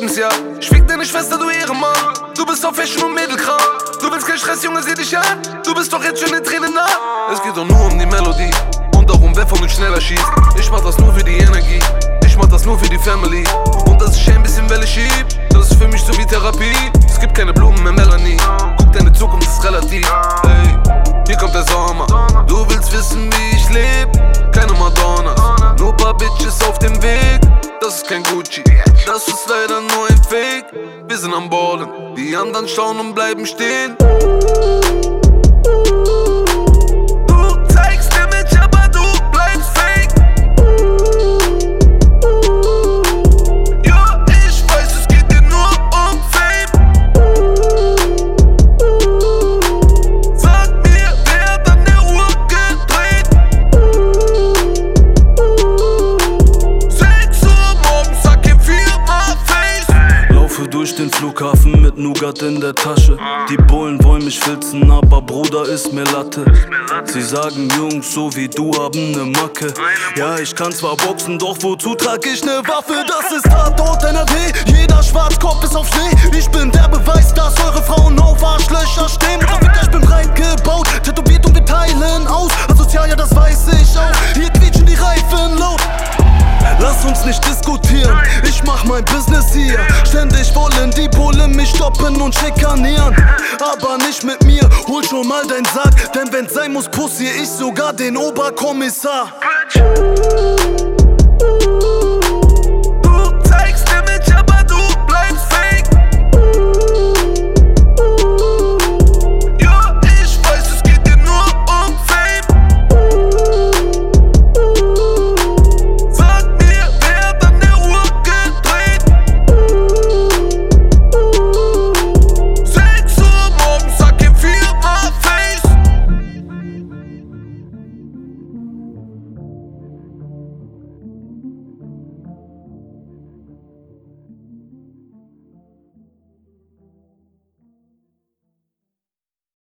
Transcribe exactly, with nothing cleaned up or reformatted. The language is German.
Lebensjahr. Ich fick deine Schwester, du Ehrenmann. Du bist auf Fashion und Mädelkram. Du willst kein Stress, Junge, seh dich an. Du bist doch jetzt schon in Tränen nah. Es geht doch nur um die Melodie und darum, wer von uns schneller schießt. Ich mach das nur für die Energie, ich mach das nur für die Family. Und dass ich ein bisschen Welle schieb, das ist für mich so wie Therapie. Es gibt keine Blumen mehr, Melanie. Guck, deine Zukunft ist relativ. Ey, hier kommt der Sommer. Du willst wissen, wie ich leb? Keine Madonnas, nur paar Bitches auf dem Weg. Das ist kein Gucci, das ist leider nur ein Fake. Wir sind am Ballen, die anderen schauen und bleiben stehen. Du zeigst Image, aber du bleibst fake. Ja, ich weiß, es geht dir nur um Fame. Sag mir, wer hat an der Uhr gedreht? sechs Uhr morgens, sag ihm viermal Face. Laufe durch den Flughafen mit Nougat in der Tasche. Die Bullen wollen mich filzen, aber Bruder ist mir Latte. Sie sagen, Jungs so wie du haben ne Macke. Ja, ich kann zwar boxen, doch wozu trag ich ne Waffe? Das ist Tatort N R W, jeder Schwarzkopf ist auf Schnee. Ich bin der Beweis, dass eure Frauen auf Arschlöcher stehen. Ich bin breit gebaut, tätowiert und wir teilen aus. Asozial, ja das weiß ich auch, hier quietschen die Reifen laut. Lass uns nicht diskutieren, ich mach mein Business hier. Ständig wollen die Bullen mich stoppen und schikanieren, aber nicht mit mir, hol schon mal deinen Sack. Denn wenn's sein muss, pussier ich sogar den Oberkommissar.